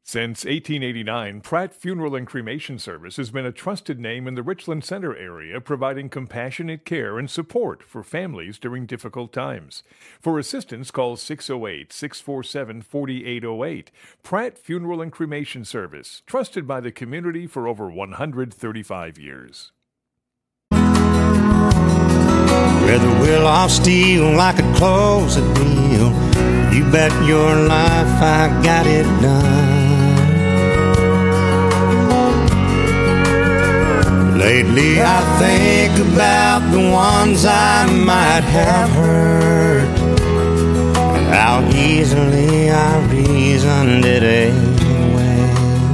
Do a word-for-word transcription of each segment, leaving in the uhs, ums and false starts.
Since eighteen eighty-nine, Pratt Funeral and Cremation Service has been a trusted name in the Richland Center area, providing compassionate care and support for families during difficult times. For assistance, call six oh eight, six four seven, four eight oh eight. Pratt Funeral and Cremation Service, trusted by the community for over one hundred thirty-five years. Where the will of steel like a close a deal, you bet your life I got it done. Lately I think about the ones I might have hurt, and how easily I reasoned it away.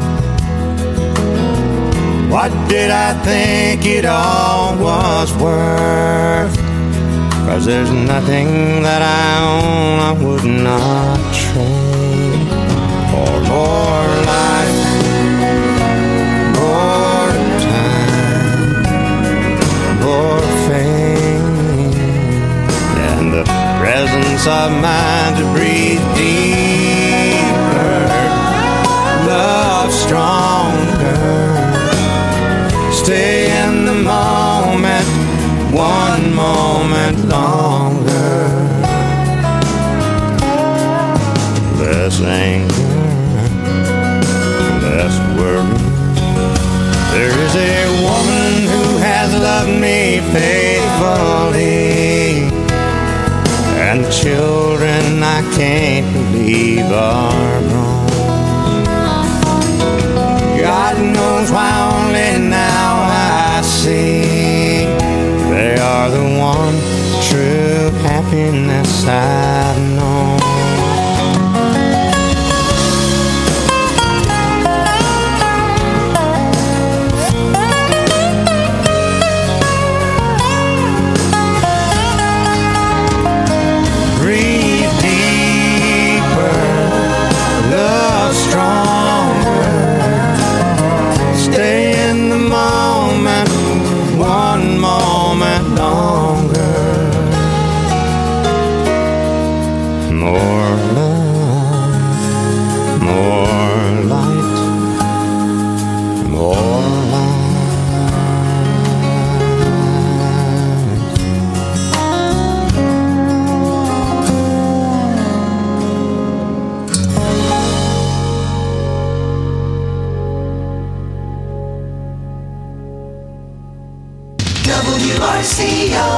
What did I think it all was worth? 'Cause there's nothing that I own I would not trade for more life, more time, more fame, and the presence of mind to breathe deeper, love stronger, stay in the moment one moment longer. Less anger, less worry. There is a woman who has loved me faithfully, and children I can't believe are grown. God knows why only now I see they are the one true happiness I've known. Breathe deeper, love stronger, stay in the moment one moment longer. More love, more light, more W R C O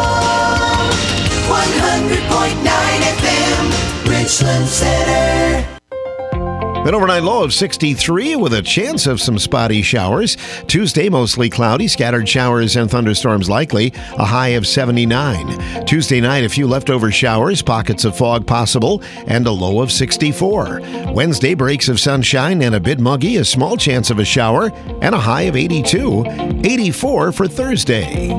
one hundred point nine F M, Richland Center. An overnight low of sixty-three with a chance of some spotty showers. Tuesday, mostly cloudy, scattered showers and thunderstorms likely, a high of seventy-nine. Tuesday night, a few leftover showers, pockets of fog possible, and a low of sixty-four. Wednesday, breaks of sunshine and a bit muggy, a small chance of a shower, and a high of eighty-two. eighty-four for Thursday.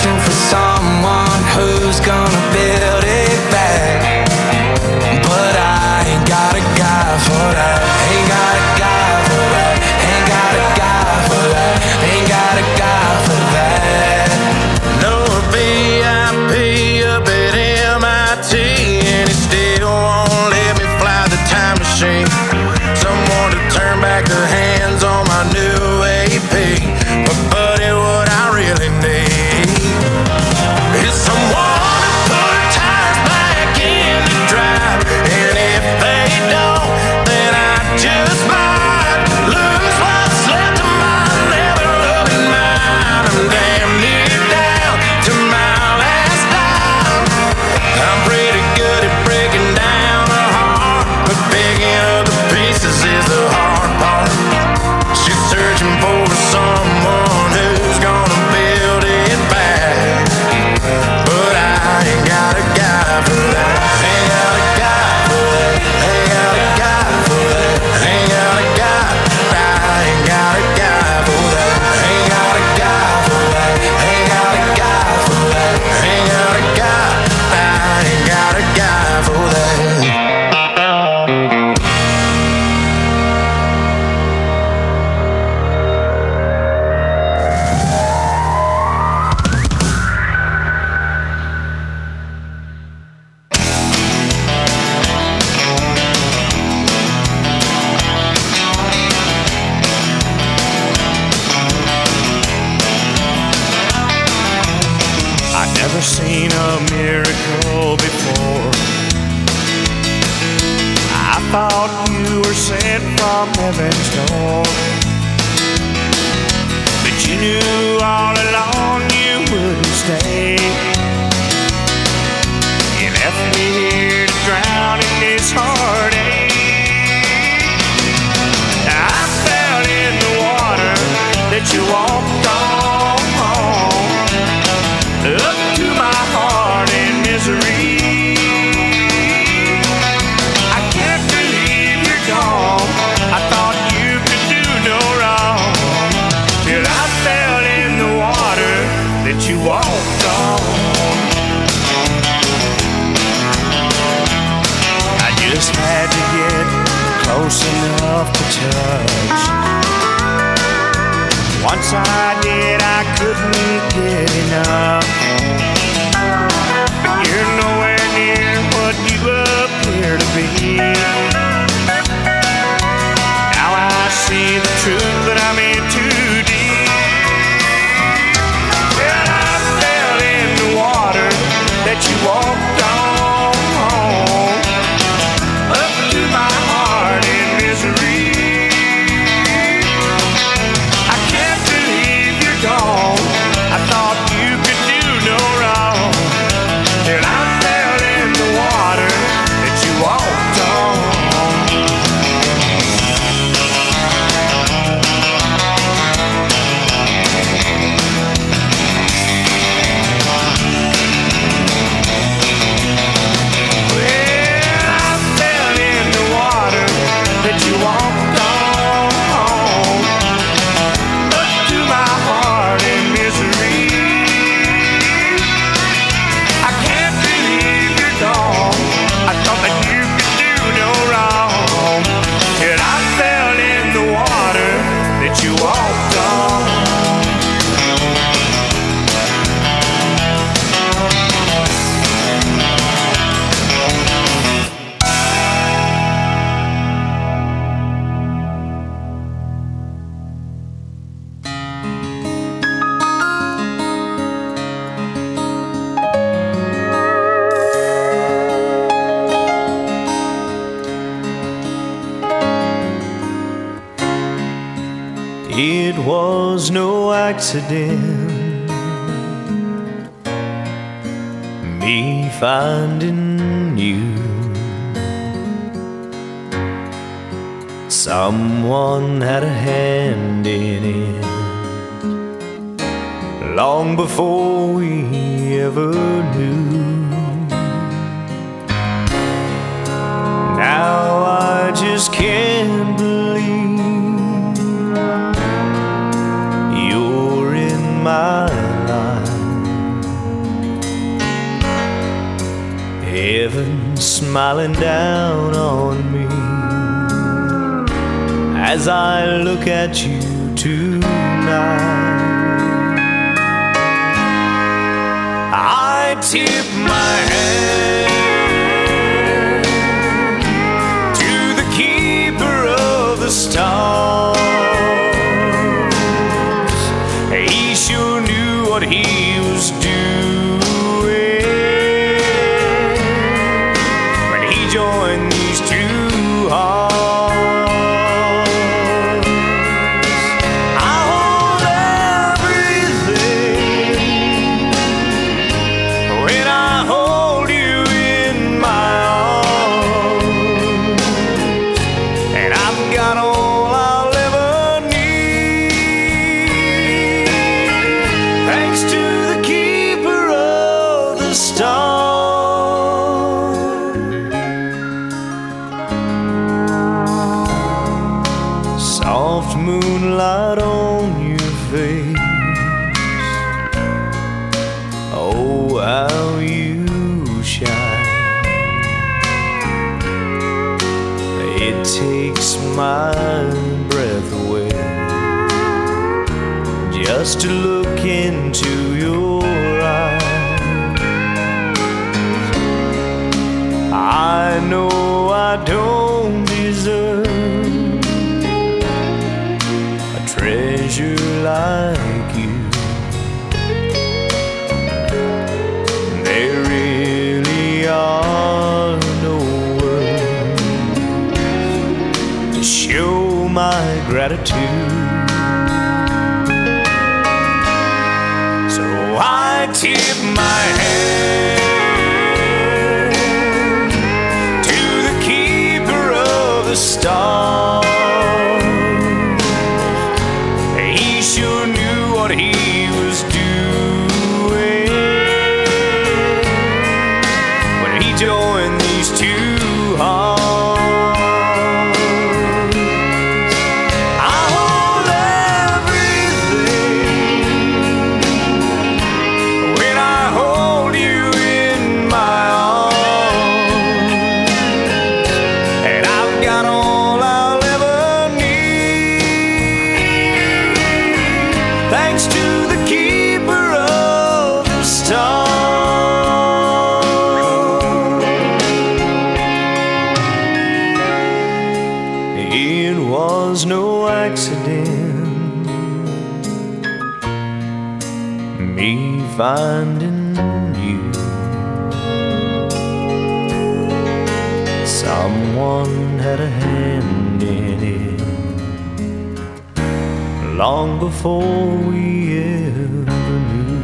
Someone who's gonna build it back, but I never seen a miracle before. I thought you were sent from heaven's door, but you knew all along you wouldn't stay. You left me here to drown in this heartache. I fell in the water that you walked on, up to my heart in misery. I can't believe you're gone. I thought you could do no wrong, till I fell in the water that you walked on. I just had to get close enough to touch. Once I did, I couldn't get enough. But you're nowhere near what you appear to be. Now I see the truth that I'm in too deep. Well, I fell in the water that you walked on, up to my heart in misery. I thought you could do no wrong, till I fell in the water that you walked on. Well, I fell in the water that you walked on, up to my heart in misery. I can't believe you're gone. I thought that you could do no wrong, till I fell in the water that you walked on. It was no accident, me finding you. Someone had a hand in it long before we ever knew. Now I just can't believe my life. Heaven smiling down on me as I look at you tonight. I tip my hand to the keeper of the stars. He sure knew what he was doing when he joined these two hearts. I hold everything when I hold you in my arms, and I've got all I'll ever thanks to the keeper of the stars. Soft moonlight on your face, oh how you shine. It takes my breath away just to look into your eyes. I know I don't deserve a treasure like you, my gratitude. So I tip my hand to the keeper of the stars. He sure knew what he was doing when he joined these two hearts. I hold everything when I hold you in my arms, and I've got all I'll ever need, thanks to the keeper of the stars. It was no accident, me finding you. Someone had a hand in it long before we ever knew.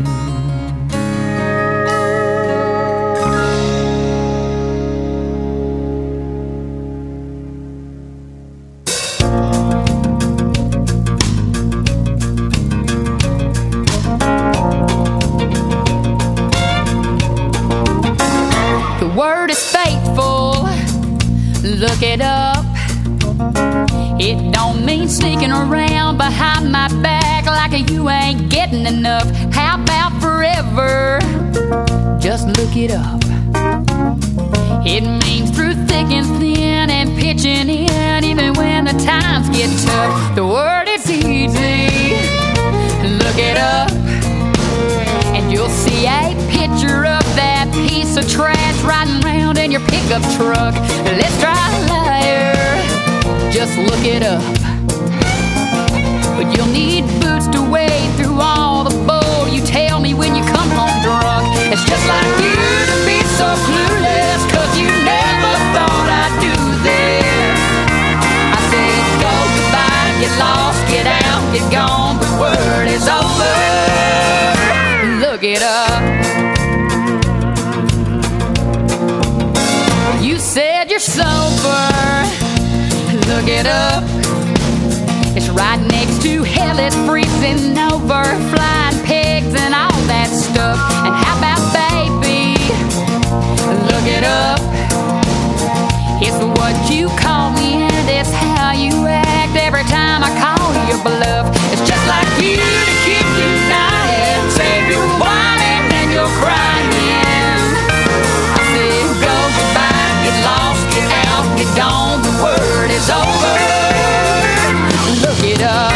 The word is faithful, look it up. It don't mean sneaking around behind my back like you ain't getting enough. How about forever? Just look it up. It means through thick and thin and pitching in even when the times get tough. The word is easy, look it up, and you'll see a picture of that piece of trash riding around in your pickup truck. Let's try a liar, just look it up. But you'll need boots to wade through all the bull you tell me when you come home drunk. It's just like you to be so clueless, cause you never thought I'd do this. I said go goodbye, get lost, get out, get gone, the word is over. Look it up. You said you're sober, look it up. It's right next to hell, it's freezing over, flying pigs and all that stuff. And how about baby, look it up. It's what you call me and it's how you act every time I call your bluff. It's just like you to keep united, save your whining and your crying. I said go goodbye, get lost, get out, get gone, the word is over. Look it up.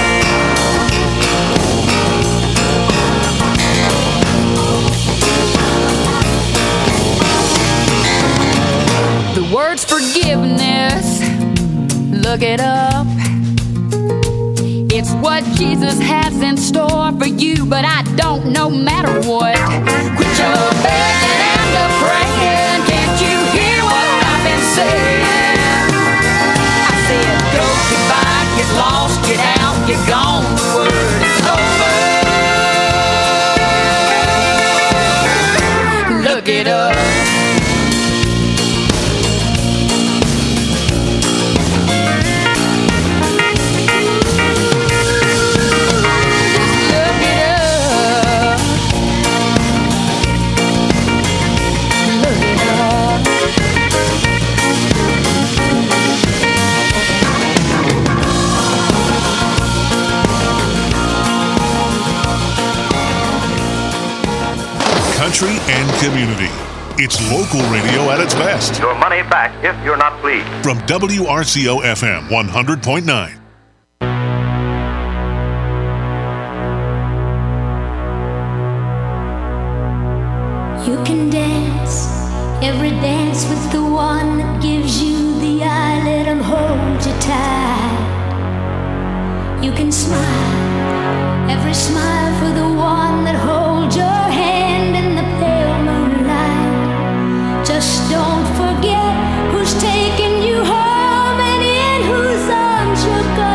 The word's forgiveness, look it up. It's what Jesus has in store for you, but I don't no matter what. Quit your begging and the praying, can't you hear what I've been saying? I said go goodbye, get lost, get out, get gone, the word is over. Look it up. Country and community. It's local radio at its best. Your money back if you're not pleased. From W R C O F M one hundred point nine. You can dance every dance with the one that gives you the eye. Let him hold you tight. You can smile every smile for the one that holds your hand in the pale moonlight. Just don't forget who's taking you home and in whose arms you're going.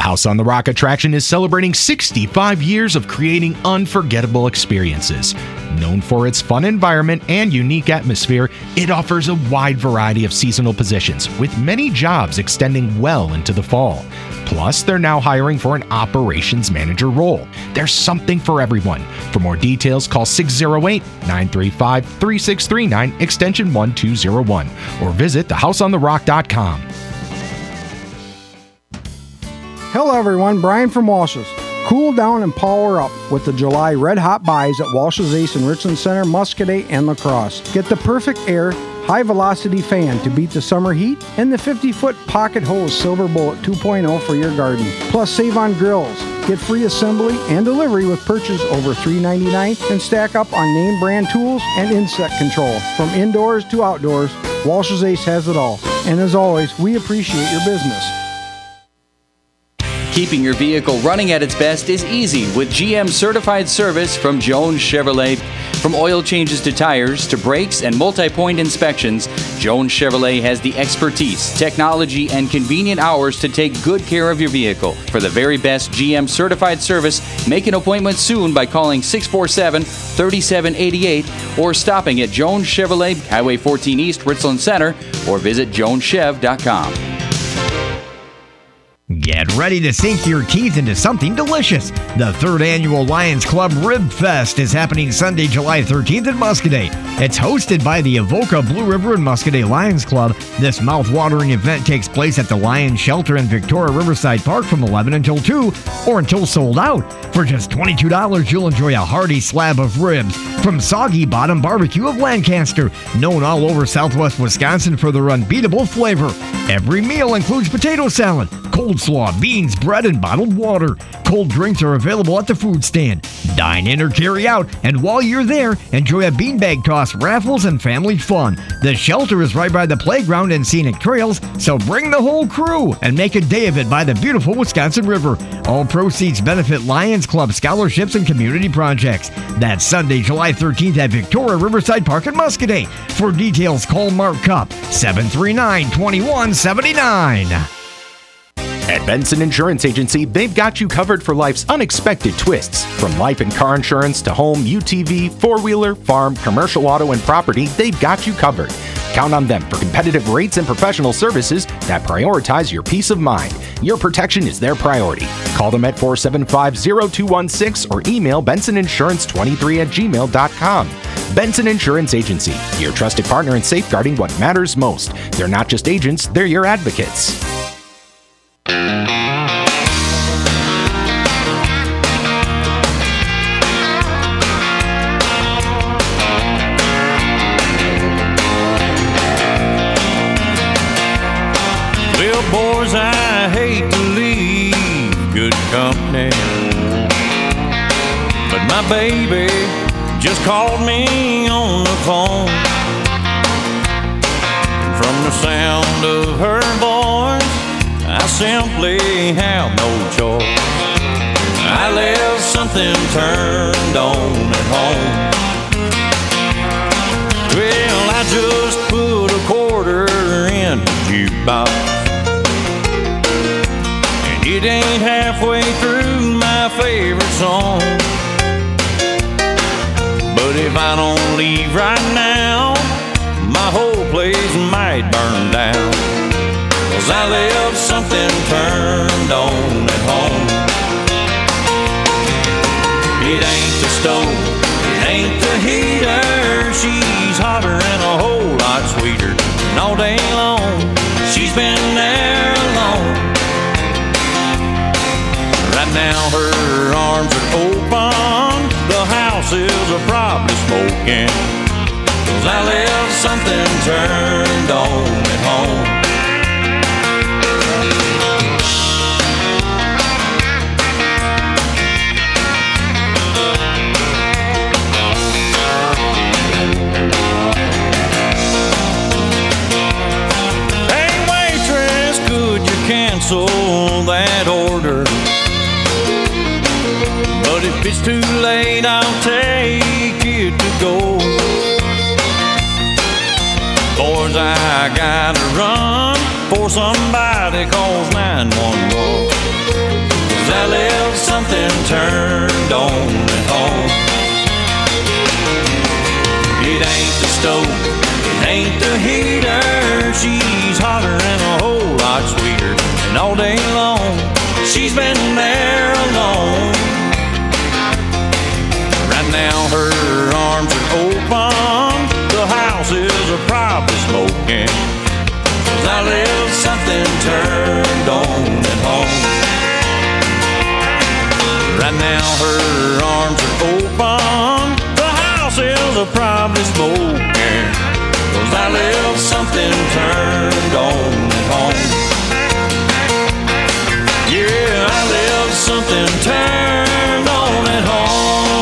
House on the Rock attraction is celebrating sixty-five years of creating unforgettable experiences. Known for its fun environment and unique atmosphere, it offers a wide variety of seasonal positions, with many jobs extending well into the fall. Plus, they're now hiring for an operations manager role. There's something for everyone. For more details, call six oh eight, nine three five, three six three nine, extension one two oh one, or visit the house on the rock dot com. Hello everyone, Brian from Walsh's. Cool down and power up with the July Red Hot Buys at Walsh's Ace in Richland Center, Muscoda, and La Crosse. Get the perfect air, high-velocity fan to beat the summer heat, and the fifty-foot pocket hose Silver Bullet two point oh for your garden. Plus, save on grills. Get free assembly and delivery with purchase over three ninety-nine and stack up on name brand tools and insect control. From indoors to outdoors, Walsh's Ace has it all. And as always, we appreciate your business. Keeping your vehicle running at its best is easy with G M certified service from Jones Chevrolet. From oil changes to tires to brakes and multi-point inspections, Jones Chevrolet has the expertise, technology, and convenient hours to take good care of your vehicle. For the very best G M certified service, make an appointment soon by calling six four seven, three seven eight eight or stopping at Jones Chevrolet, Highway fourteen East, Richland Center, or visit jones chev dot com. Get ready to sink your teeth into something delicious. The third annual Lions Club Rib Fest is happening Sunday, July thirteenth in Muscoda. It's hosted by the Avoca Blue River and Muscoda Lions Club. This mouth-watering event takes place at the Lions Shelter in Victoria Riverside Park from eleven until two, or until sold out. For just twenty-two dollars, you'll enjoy a hearty slab of ribs from Soggy Bottom Barbecue of Lancaster, known all over southwest Wisconsin for their unbeatable flavor. Every meal includes potato salad, coleslaw, beans, bread, and bottled water. Cold drinks are available at the food stand. Dine in or carry out, and while you're there, enjoy a beanbag toss, raffles, and family fun. The shelter is right by the playground and scenic trails, so bring the whole crew and make a day of it by the beautiful Wisconsin River. All proceeds benefit Lions Club scholarships and community projects. That's Sunday, July thirteenth at Victoria Riverside Park in Muscoda. For details, call Mark Cup, seven three nine, two one seven nine. At Benson Insurance Agency, they've got you covered for life's unexpected twists. From life and car insurance to home, U T V, four-wheeler, farm, commercial auto, and property, they've got you covered. Count on them for competitive rates and professional services that prioritize your peace of mind. Your protection is their priority. Call them at four seven five, zero two one six or email benson insurance twenty-three at gmail dot com. Benson Insurance Agency, your trusted partner in safeguarding what matters most. They're not just agents, they're your advocates. Well, boys, I hate to leave good company, but my baby just called me on the phone. From the sound of her voice, I simply have no choice. I left something turned on at home. Well, I just put a quarter in the jukebox, and it ain't halfway through my favorite song. But if I don't leave right now, my whole place might burn down. 'Cause I left something turned on at home. It ain't the stove, it ain't the heater. She's hotter and a whole lot sweeter. And all day long, she's been there alone. Right now her arms are open, the house is a probably smoking. 'Cause I left something turned on at home. Cancel that order, but if it's too late, I'll take it to go. Boys, I gotta run before somebody calls nine one one. I left something turned on at home. It ain't the stove, it ain't the heater. She's hotter and a whole lot sweeter. And all day long, she's been there alone. Right now her arms are open, the house is a probably smoking, 'cause I left something turned on at home. Right now her arms are open, the house is a probably smoking, 'cause I left something turned on at home. Yeah, I left something turned on at home.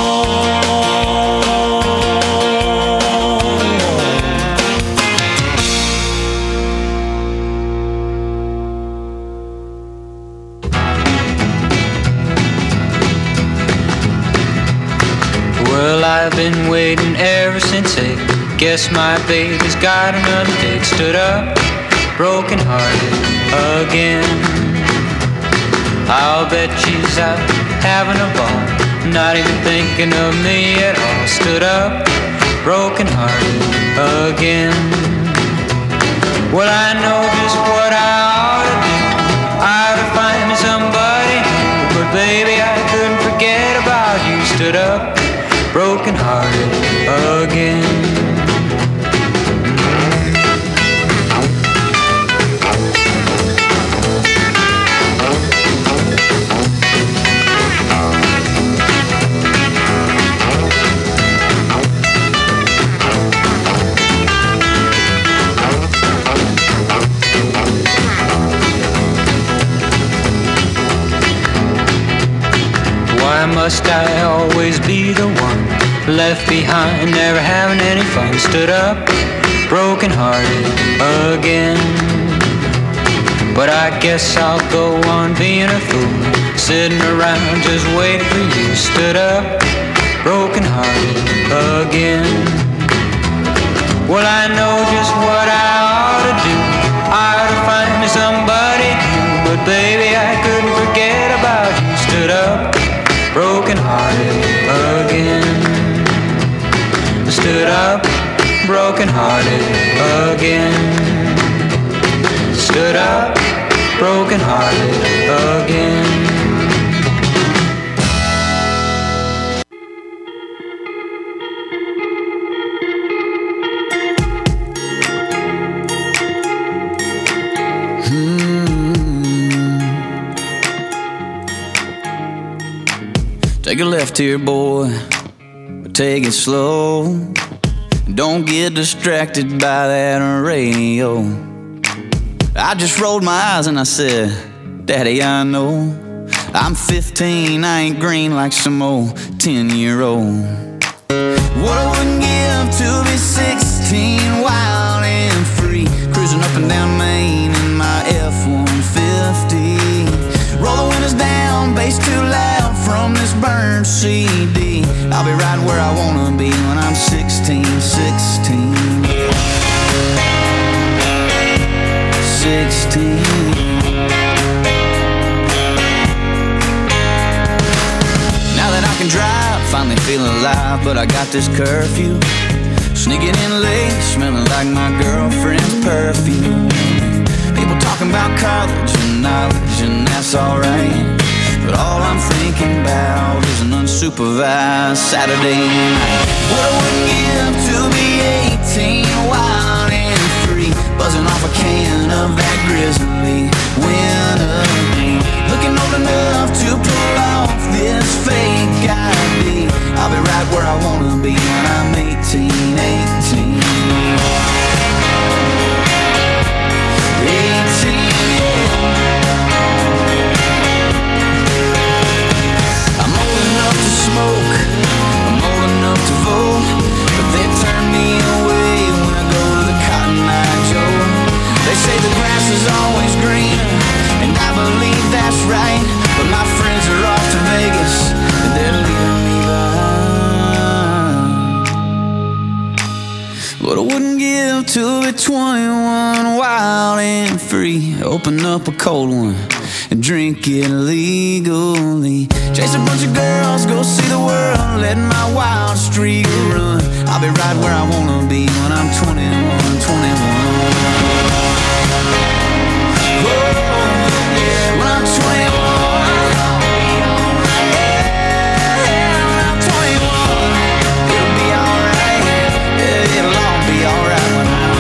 Well, I've been waiting ever since eight. Guess my baby's got another date. Stood up, broken hearted again. I'll bet she's out having a ball, not even thinking of me at all. Stood up, broken hearted again. Well, I know just what I ought to do. I ought to find me somebody new, but baby, I couldn't forget about you. Stood up, broken hearted again. Why must I always be the one left behind, never having any fun? Stood up, broken hearted again. But I guess I'll go on being a fool, sitting around just waiting for you. Stood up, broken hearted again. Well, I know just what I ought to do. I ought to find me somebody new, but baby, I couldn't forget about you. Stood up, broken hearted again. Stood up, broken hearted again. Stood up, broken hearted again. Take a left here, boy, but take it slow. Don't get distracted by that radio. I just rolled my eyes and I said, Daddy, I know I'm fifteen, I ain't green like some old ten-year-old. What I wouldn't give to be sixteen, wild and free, cruising up and down Main in my F one fifty. Roll the windows down, bass too loud from this burned C D. I'll be right where I wanna be when I'm sixteen, sixteen. sixteen. Now that I can drive, finally feeling alive, but I got this curfew. Sneaking in late, smelling like my girlfriend's perfume. People talking about college and knowledge, and that's alright, but all I'm thinking about is an unsupervised Saturday night. What I wouldn't give to be eighteen, wild and free, buzzing off a can of that grizzly winter. Looking old enough to pull off this fake I D. I'll be right where I wanna be when I'm eighteen, eighteen. eighteen, yeah. I'm old enough to smoke, I'm old enough to vote, but they turn me away when I go to the Cotton Eye Joe. They say the grass is always greener, and I believe that's right, but my friends are off to Vegas, and they're leaving me behind. But I wouldn't give to be twenty-one, wild and free, open up a cold one and drink it legally. Chase a bunch of girls, go see the world, let my wild streak run. I'll be right where I wanna be when I'm twenty-one, twenty-one. Oh, yeah, when I'm twenty-one. Yeah, when I'm twenty-one. It'll be alright. Yeah, it'll all be alright when I'm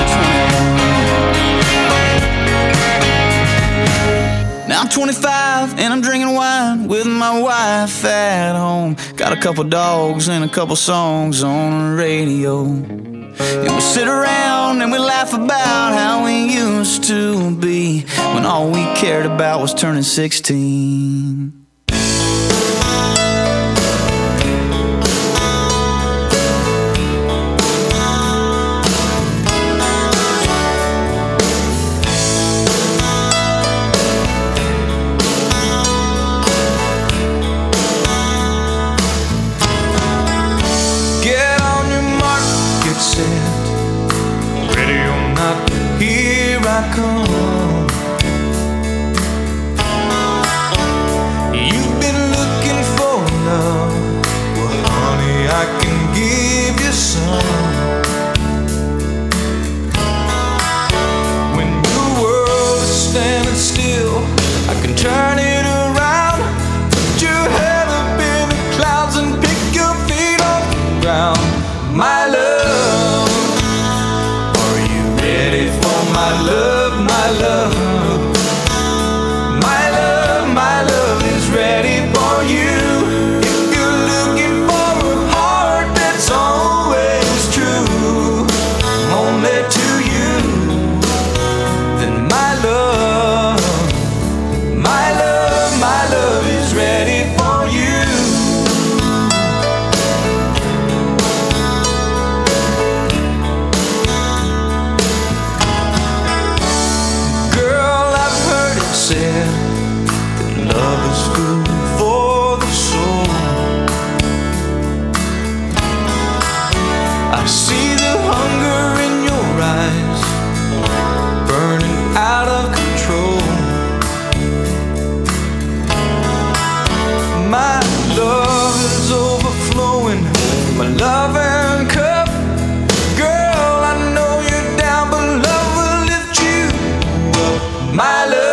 twenty-one. Now I'm twenty-five and I'm drinking wine with my wife at home. Got a couple dogs and a couple songs on the radio. And we sit around and we laugh about how we used to be, when all we cared about was turning sixteen. Ready or not, here I come. You've been looking for love. Well, honey, I can give you some. When your world is standing still, I can turn it around. Put your head up in the clouds and pick your feet off the ground. My love, are you ready for my love, my love? My love, my love is ready for you. If you're looking for a heart that's always true, only to you, then my love, my love, my love is ready for you. Said that love is food for the soul. I see the hunger in your eyes, burning out of control. My love is overflowing, my love and cup. Girl, I know you're down, but love will lift you up. My love,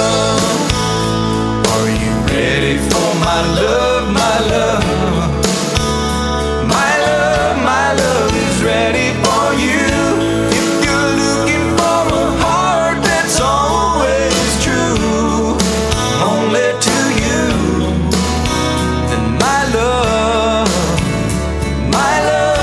my love, my love, my love, my love is ready for you. If you're looking for a heart that's always true, only to you, then my love, my love.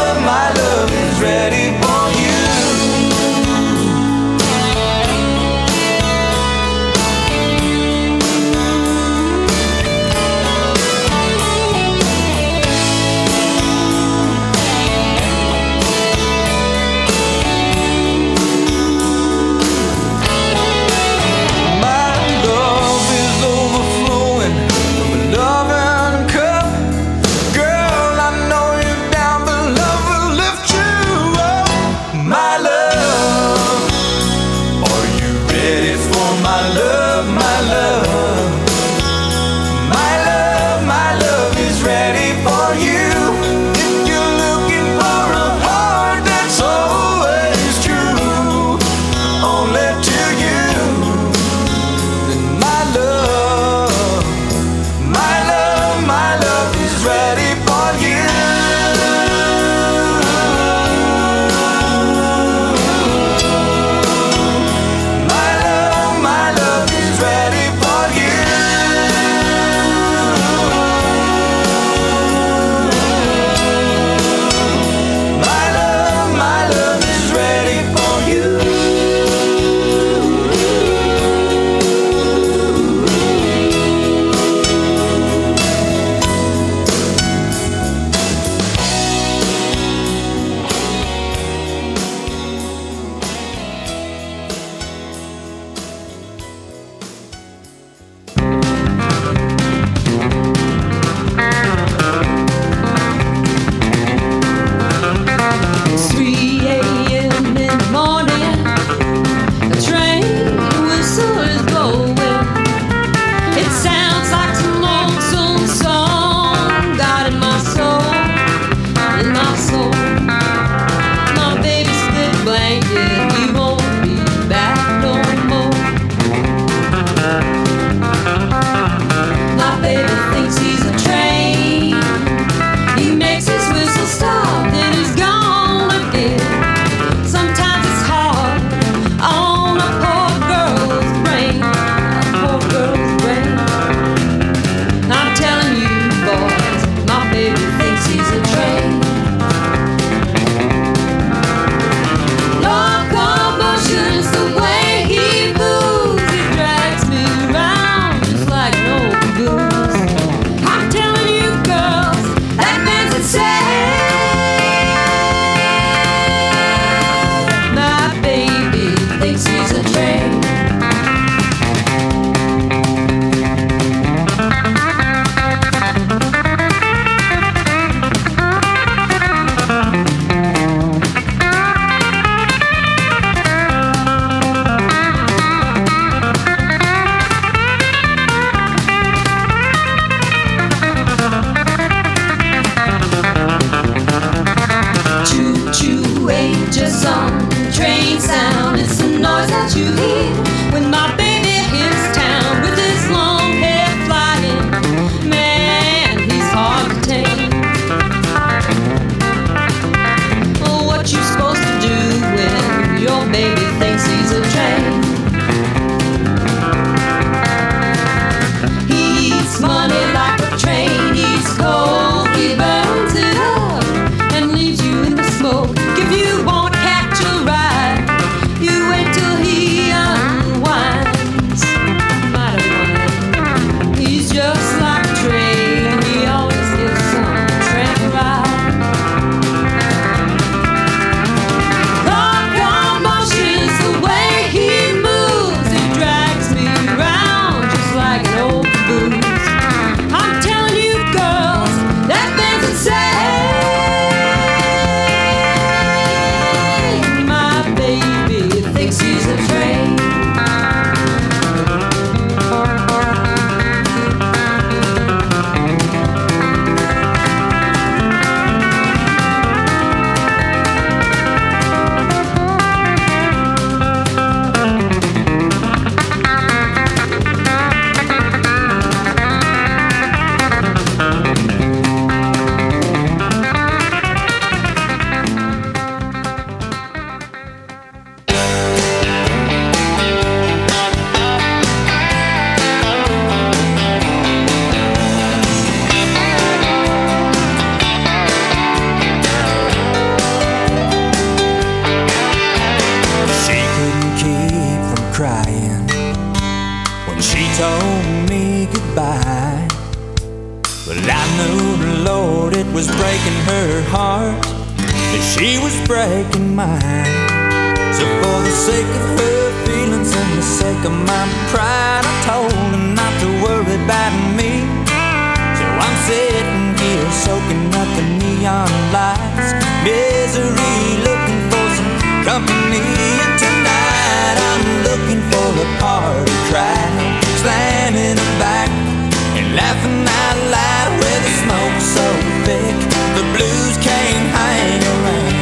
she was breaking mine. So for the sake of her feelings and the sake of my pride, I told her not to worry about me. So I'm sitting here soaking up the neon lights, misery, looking for some company. And tonight I'm looking for a party crowd, slamming her back and laughing out loud. Where the smoke's so thick, the blues can't hang around.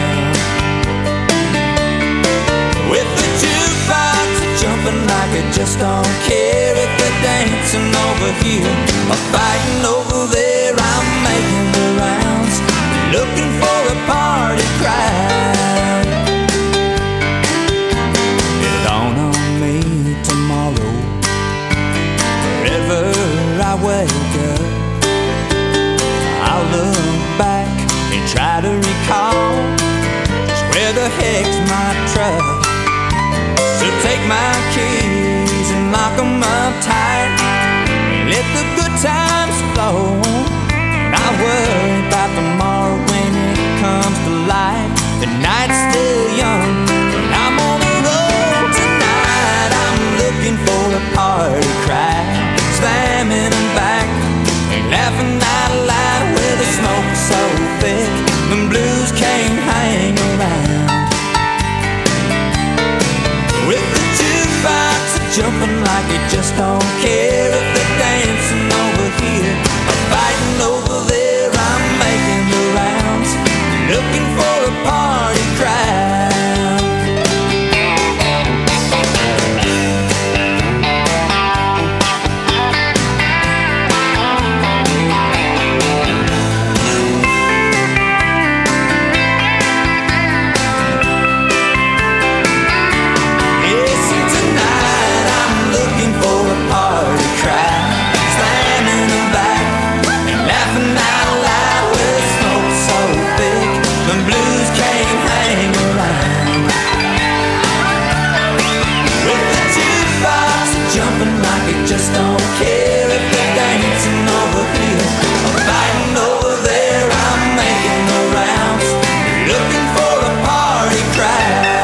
With the jukebox jumping like I just don't care. If they're dancing over here or fighting over there, I'm making the rounds, looking for a party crowd. It'll dawn on me tomorrow, wherever I wake up, I'll look back and try to recall just where the heck's my truck. So take my keys and lock them up tight, and let the good times flow. And I worry about tomorrow when it comes to light. The night's still young and I'm on the road tonight. I'm looking for a party crowd, slamming them back and laughing out loud. Where the smoke's so thick, the blues can't hang around. With the jukebox jumping like it just don't care. If they're dancing over here or fighting over there, I'm making the rounds, looking for a party crowd. Just don't care if they're dancing over here or fighting over there. I'm making the rounds, looking for a party crowd.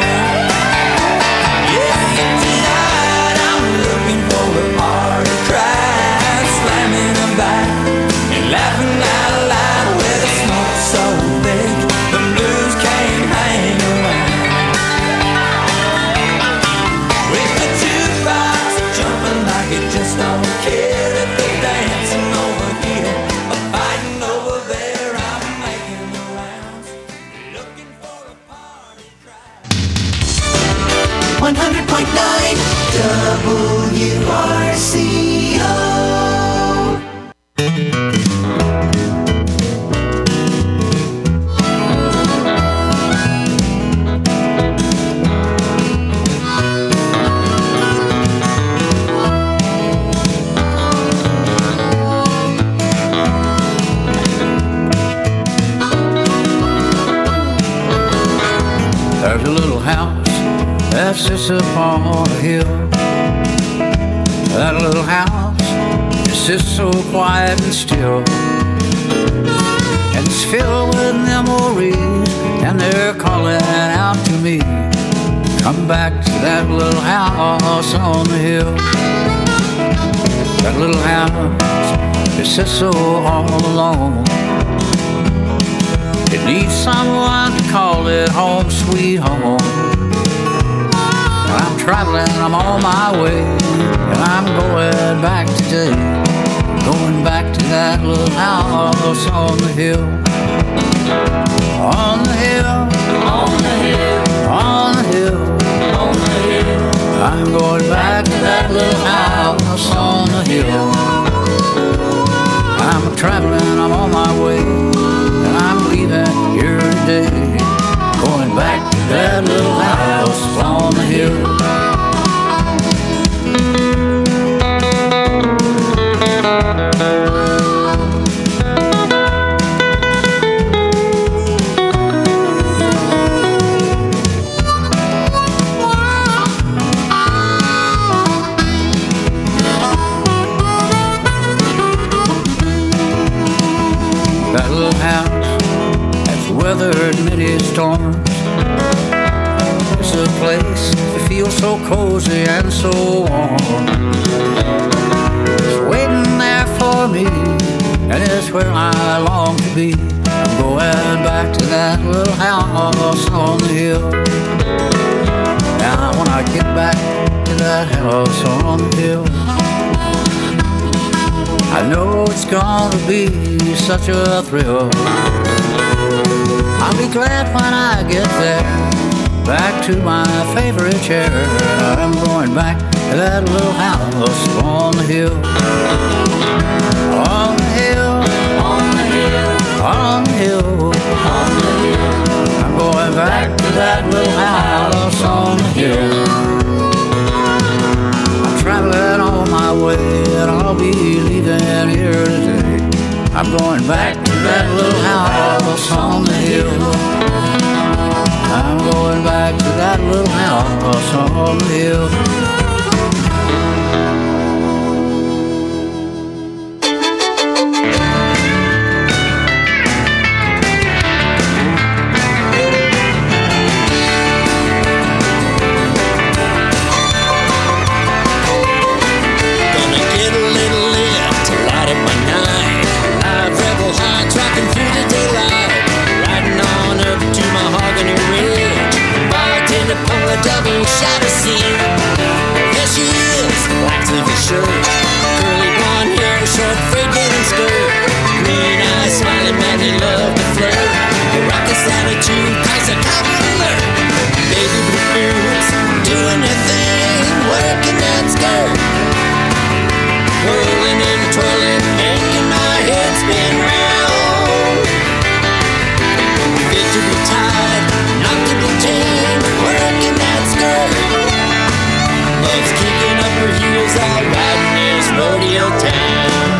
Yeah, tonight I'm looking for a party crowd, slamming them back and laughing out loud. Where the smoke's so thick, the blues can't hang around. With the jukebox jumping like it just don't care. If they're dancing over here or fighting over there, I'm making the rounds, looking for a party crowd. one hundred point nine W R C O. There's a little house that sits upon a hill. That little house just sits so quiet and still, and it's filled with memories, and they're calling out to me. Come back to that little house on the hill. That little house just sits so all alone. It needs someone to call it home, sweet home. I'm traveling, I'm on my way, and I'm going back today. Going back to that little house on the hill. On the hill, on the hill, on the hill, on the hill. I'm going back to that little house on the hill. I'm traveling, I'm on my way, and I'm leaving here today. Going back to that little house on the hill. many storms. It's a place that feels so cozy and so warm. It's waiting there for me, and it's where I long to be. I'm going back to that little house on the hill. Now when I get back to that house on the hill, I know it's gonna be such a thrill. I'll be glad when I get there, back to my favorite chair. I'm going back to that little house on the hill. On the hill, on the hill, on the hill, on the hill. I'm going back to that little house on the hill. I'm traveling on my way and I'll be leaving here today. I'm going back to that little house on the hill. I'm going back to that little house on the hill. Double shot of scene. There she is, black sleeve shirt, curly blonde hair, short frayed denim skirt, green eyes, smiling, madly love to flirt. A raucous attitude, cause a common alert. Baby blue boots, doing her thing, working that skirt, whirling and twirling, making my head spin round. Fit to be tied, not to be tamed, working that skirt. Love's kicking up her heels out riding this rodeo town.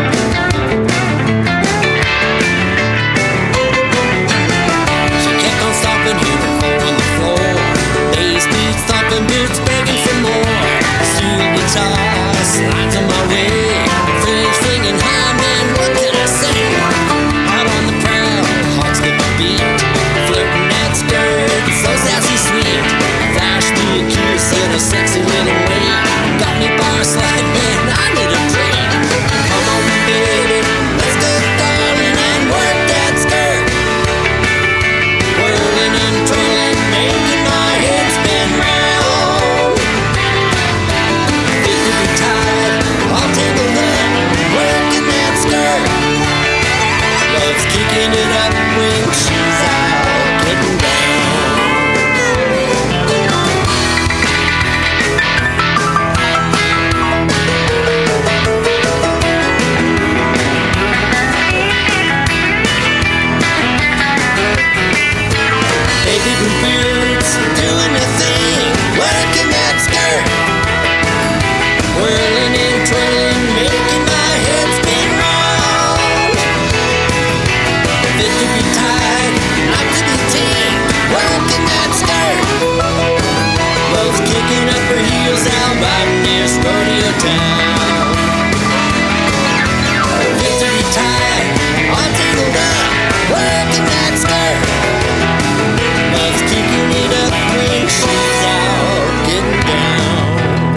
She kept on stopping here and four on the floor. Bass beats thumping, boots begging for more. Steel guitar slides on my way. Fringe swinging high, man, what can I say? Out on the prowl, heart skip a beat. Flirting that skirt, so sassy sweet. Flash me a kiss in a sexy little way. Got me bar slide, man, I need a drink. Come on, baby, let's go, darling, and work that skirt. Whirling and twirling, making my head spin round. Fit to be tied, all tangled up, working that skirt. Love's kicking it up when she's out getting down. Baby blue boots, doing her thing, working that skirt, whirling and twirling, making my head spin round. Fit to be tied, not to be tamed, working that skirt. Love's kicking up her heels out riding this rodeo town. Fit to be tied, all tangled up, working that skirt. Love's kicking it up when she's out getting down.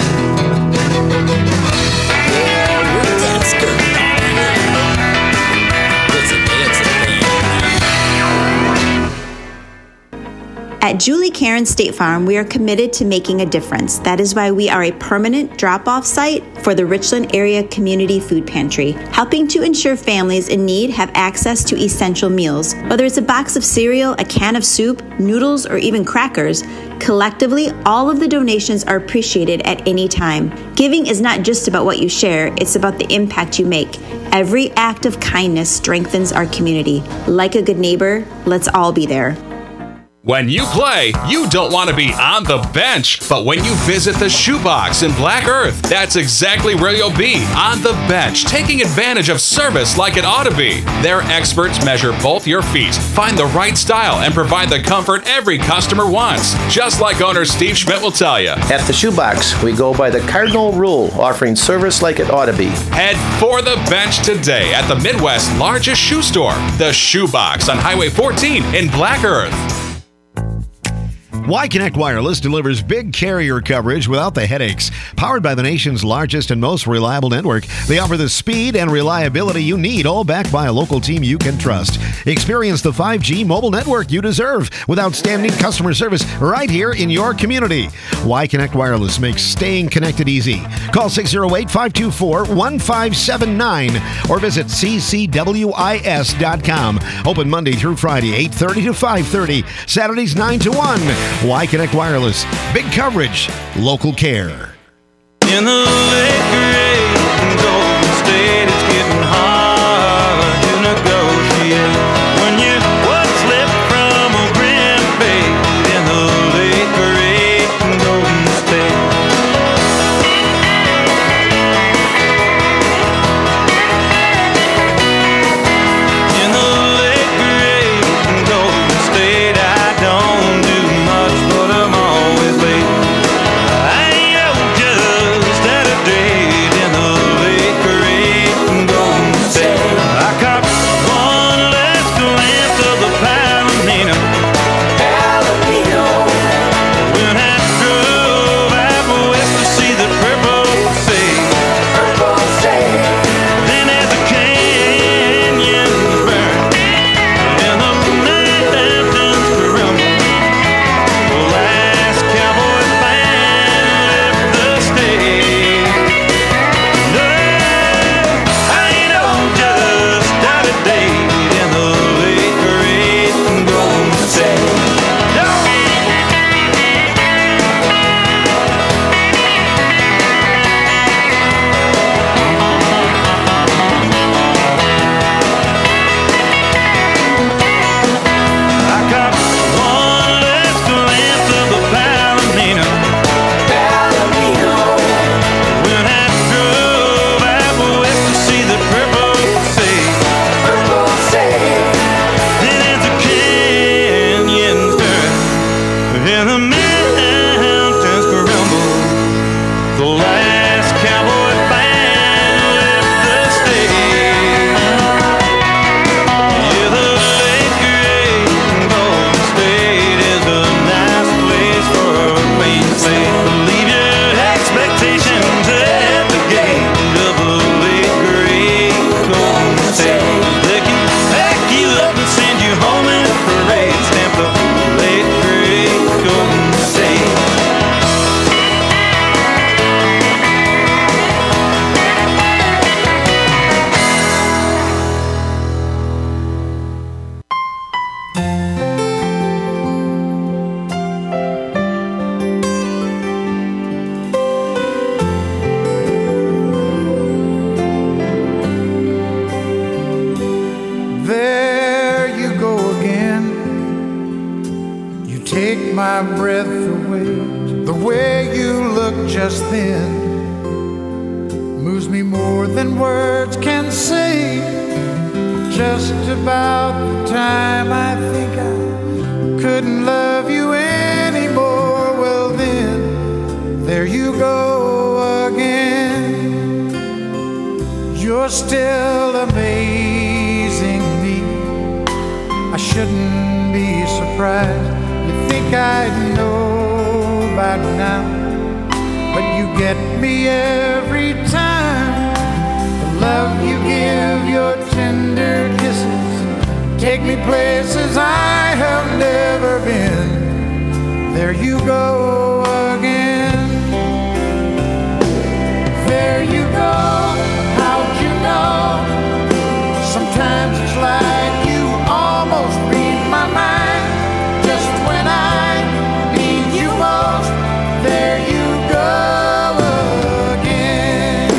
Yeah, work that skirt, darling. It's a dancing thing. At Julie Karen State Farm, we are committed to making a difference. That is why we are a permanent drop-off site for the Richland Area Community Food Pantry, helping to ensure families in need have access to essential meals. Whether it's a box of cereal, a can of soup, noodles, or even crackers, collectively, all of the donations are appreciated at any time. Giving is not just about what you share, it's about the impact you make. Every act of kindness strengthens our community. Like a good neighbor, let's all be there. When you play, you don't want to be on the bench, but when you visit the Shoebox in Black Earth, that's exactly where you'll be, on the bench, taking advantage of service like it ought to be. Their experts measure both your feet, find the right style, and provide the comfort every customer wants, just like owner Steve Schmidt will tell you. At the Shoebox, we go by the cardinal rule, offering service like it ought to be. Head for the bench today at the Midwest's largest shoe store, the Shoebox on Highway fourteen in Black Earth. Y-Connect Wireless delivers big carrier coverage without the headaches. Powered by the nation's largest and most reliable network, they offer the speed and reliability you need, all backed by a local team you can trust. Experience the five G mobile network you deserve with outstanding customer service right here in your community. Y-Connect Wireless makes staying connected easy. Call six oh eight, five two four, one five seven nine or visit c c w i s dot com. Open Monday through Friday, eight thirty to five thirty. Saturdays, nine to one. Y-Connect Wireless. Big coverage. Local care. In the late grade Golden State, it's getting hard to negotiate. When you what's left from a Grand Bay in the late grade Golden State. In the late grade Golden State, I don't do much, but I'm always late. I am just at a date in the late grade Golden State. I caught one last glance of the Palomino. Palomino. When I drove out west to see the purple sea. Purple sea. Then as the canyons burn and the mountains crumble, the last cowboy band left the stage. No, I know just out of date in the late grade Golden State. No. I caught one last glance of the Palomino. Palomino. When I drove out west to see the purple sea. Purple sea. Then as the canyons turn and the mountains crumble, the last cowboy band left the stage. Yeah, the late grade Golden State is a nice place for a clean slate. Leave your expectations at the gate of the late grade Golden State. They can pack you up and send you home in a parade. Stamp the late grade Golden State. There you go again. You take my breath away. The way you look just then moves me more than words can say. Just about the time I think I couldn't love you anymore. Well then, there you go again. You're still amazing me. I shouldn't be surprised. You think I know by now, but you get me every time. The love you give, your tender kisses, take me places I have never been. There you go again. There you go. How'd you know? Sometimes it's like you almost read my mind. Just when I need you most, there you go again.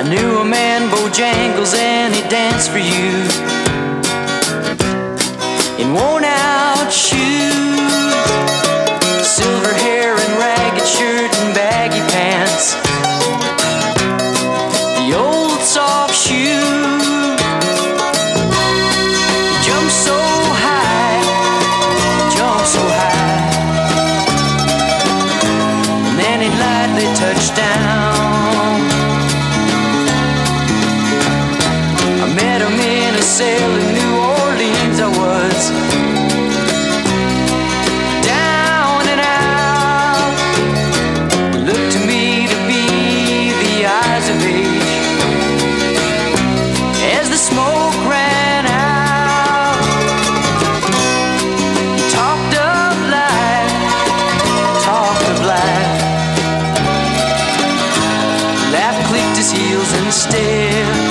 knew a man, Bojangles, and he danced for you in worn-out shoes, silver hair and ragged shirt and baggy pants, the old soft shoe. He jumped so high, jumped so high, and then he lightly touched down. I met him in a cell in New Orleans. I was down and out. It looked to me to be the eyes of age as the smoke ran out. He talked of life, talked of life. Laugh clicked his heels and stared.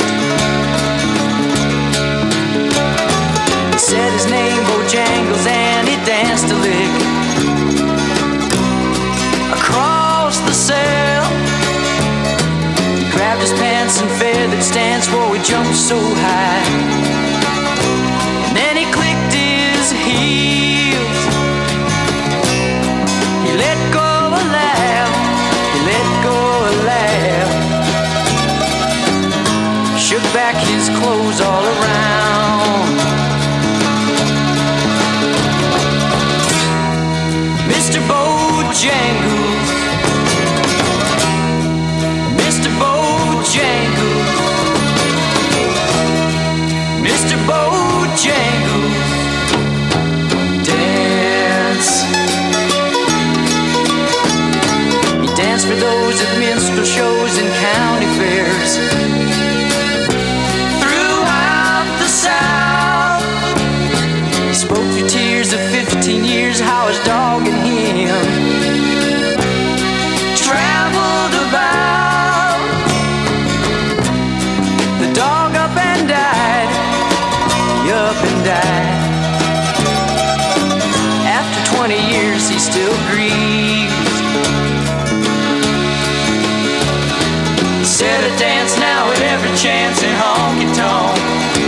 Said his name, Bojangles, and he danced a lick across the cell. He grabbed his pants and feathered stance, whoa, he jumped so high. And then he clicked his heels. He let go a laugh, he let go a laugh. Shook back his clothes all around. Mister Bojangles, Mister Bojangles, Mister Bojangles, dance. He danced for those at minstrel shows and county fairs throughout the South. He spoke through tears of fifteen years, how his dog and him traveled about. The dog up and died, he up and died. After twenty years he still grieves. He said I dance now at every chance in honky-tonk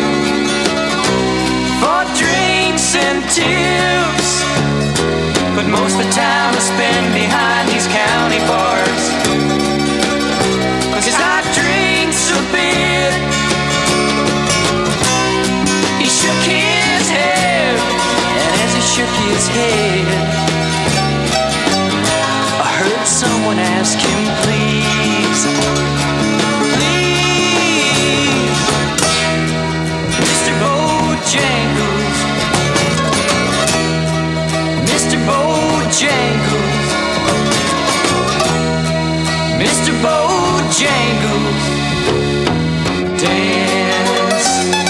for drinks and tips, but most of the time I spend behind these county bars, 'cause I drink so bit. He shook his head, and as he shook his head, I heard someone ask him, please, please, Mister Bojangles, Mister Bojangles, Mister Bojangles, dance.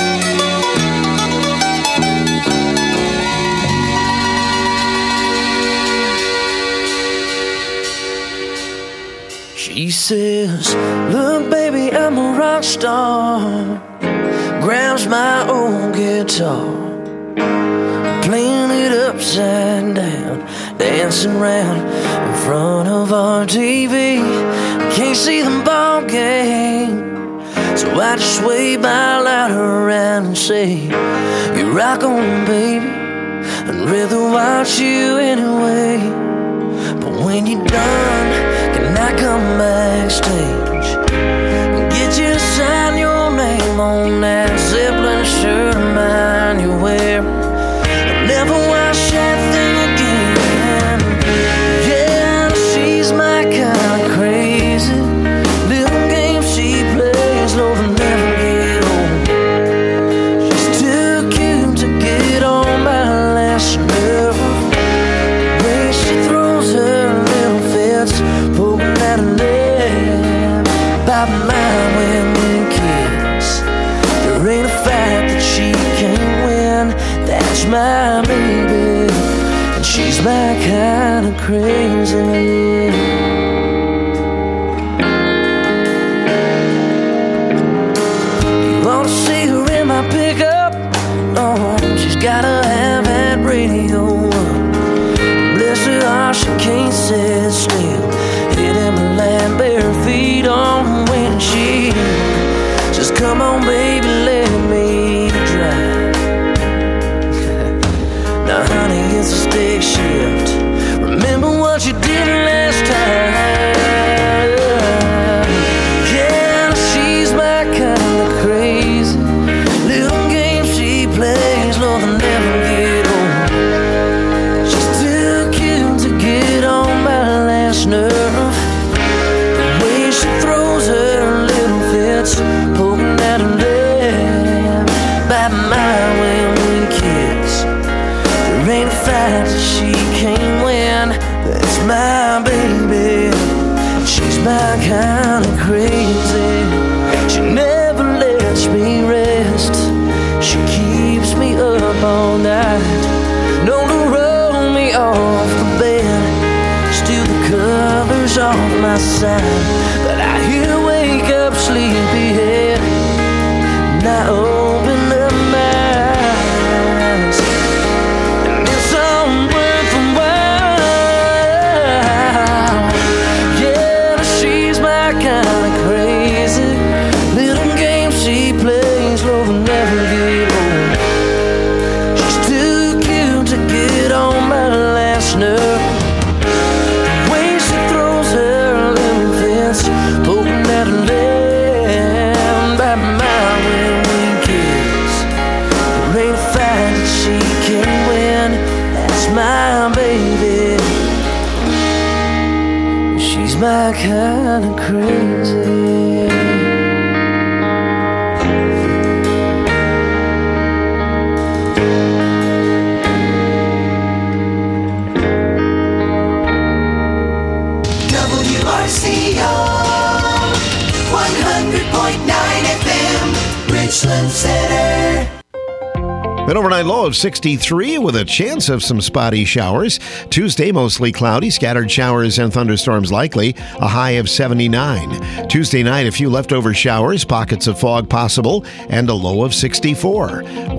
She says, look baby, I'm a rock star. Grabs my old guitar, playing it upside down, dancing round in front of our T V. Can't see the ball game, so I just wave my louder around and say, you rock on baby, I'd rather watch you anyway. But when you're done, can I come backstage and get you to sign your name on that Zeppelin shirt of mine you wear? I'll never wash that thing again. Yeah, she's my kind of crazy. Little game she plays, no, they'll never get old. She's too cute to get on my last nerve. The way she throws her little fits, poking at her leg, pop mine when we kiss. There ain't a fight that she can't win. That's my baby, and she's my kind of crazy. You ought to see her in my pickup. Oh, she's gotta have that radio up. Bless her heart, she can't sit still. Hitting my land bare feet on the windshield. Come on, baby, let me drive. Now, honey, it's a stick shift. Remember what you did last time. Yeah, she's my kind of crazy. Little game she plays, Lord, they'll never get old. She's too cute to get on my last nerve. The way she throws her little fits, poking at her leg. By my when we kiss, there ain't a fight that she can't win. That's my baby. She's my kind of crazy. She never lets me rest. She keeps me up all night. Known to roll me off the bed, steal the covers off my side. But I hear wake up sleepyhead, and I open up my eyes, and it's all worth a while. Yeah, she's my kind of crazy. Little game she plays, Lord, will never get old. She's too cute to get on my last nerve. The way she throws her little fist, poking at her leg. By my when we kiss, there ain't a fight that she can win. That's my baby. She's my kind of crazy. W R C O one hundred point nine F M, Richland Center. An overnight low of sixty-three with a chance of some spotty showers. Tuesday, mostly cloudy, scattered showers and thunderstorms likely, a high of seventy-nine. Tuesday night, a few leftover showers, pockets of fog possible, and a low of sixty-four.